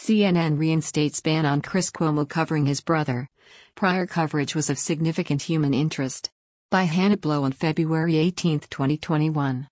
CNN reinstates ban on Chris Cuomo covering his brother. Prior coverage was of significant human interest. By Hannah Blow on February 18, 2021.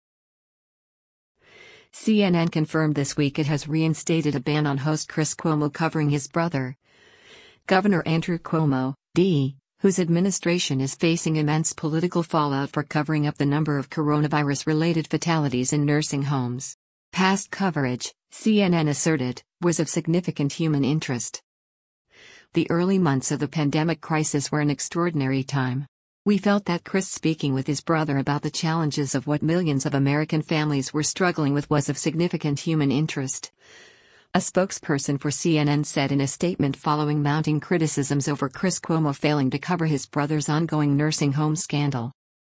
CNN confirmed this week it has reinstated a ban on host Chris Cuomo covering his brother. Governor Andrew Cuomo, D., whose administration is facing immense political fallout for covering up the number of coronavirus-related fatalities in nursing homes. Past coverage, CNN asserted, was of significant human interest. The early months of the pandemic crisis were an extraordinary time. We felt that Chris speaking with his brother about the challenges of what millions of American families were struggling with was of significant human interest. A spokesperson for CNN said in a statement following mounting criticisms over Chris Cuomo failing to cover his brother's ongoing nursing home scandal.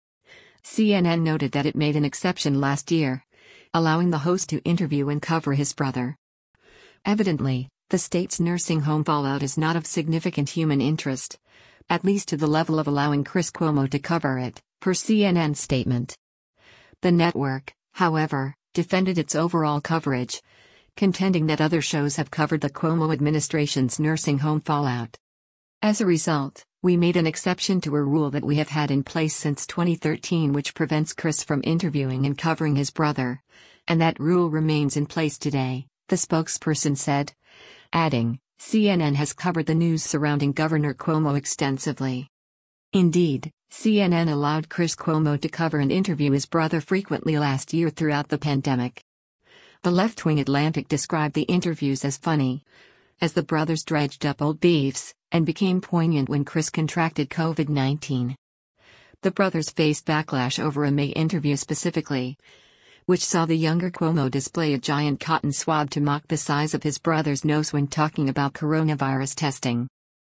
CNN noted that it made an exception last year, allowing the host to interview and cover his brother. Evidently, the state's nursing home fallout is not of significant human interest, at least to the level of allowing Chris Cuomo to cover it, per CNN's statement. The network, however, defended its overall coverage, contending that other shows have covered the Cuomo administration's nursing home fallout. As a result, we made an exception to a rule that we have had in place since 2013 which prevents Chris from interviewing and covering his brother, and that rule remains in place today, the spokesperson said, adding, CNN has covered the news surrounding Governor Cuomo extensively. Indeed, CNN allowed Chris Cuomo to cover and interview his brother frequently last year throughout the pandemic. The left-wing Atlantic described the interviews as funny, as the brothers dredged up old beefs, and became poignant when Chris contracted COVID-19. The brothers faced backlash over a May interview specifically, which saw the younger Cuomo display a giant cotton swab to mock the size of his brother's nose when talking about coronavirus testing.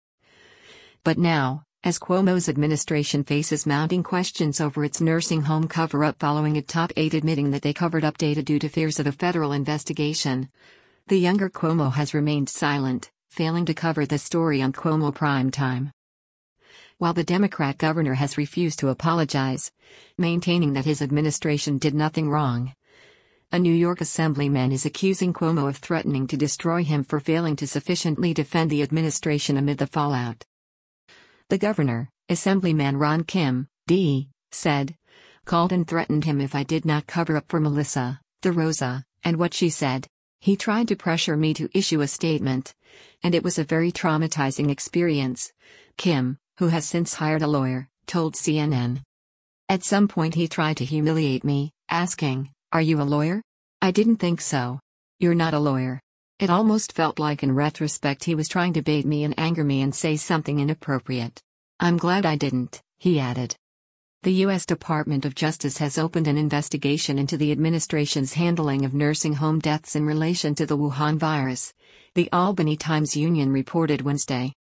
But now, as Cuomo's administration faces mounting questions over its nursing home cover-up following a top aide admitting that they covered up data due to fears of a federal investigation, the younger Cuomo has remained silent, failing to cover the story on Cuomo Prime Time. While the Democrat governor has refused to apologize, maintaining that his administration did nothing wrong, a New York assemblyman is accusing Cuomo of threatening to destroy him for failing to sufficiently defend the administration amid the fallout. The governor, Assemblyman Ron Kim, D., said, called and threatened him if I did not cover up for Melissa, DeRosa, and what she said. He tried to pressure me to issue a statement, and it was a very traumatizing experience, Kim, who has since hired a lawyer, told CNN. At some point he tried to humiliate me, asking, "Are you a lawyer?" I didn't think so. You're not a lawyer. It almost felt like in retrospect he was trying to bait me and anger me and say something inappropriate. I'm glad I didn't, he added. The U.S. Department of Justice has opened an investigation into the administration's handling of nursing home deaths in relation to the Wuhan virus, the Albany Times-Union reported Wednesday.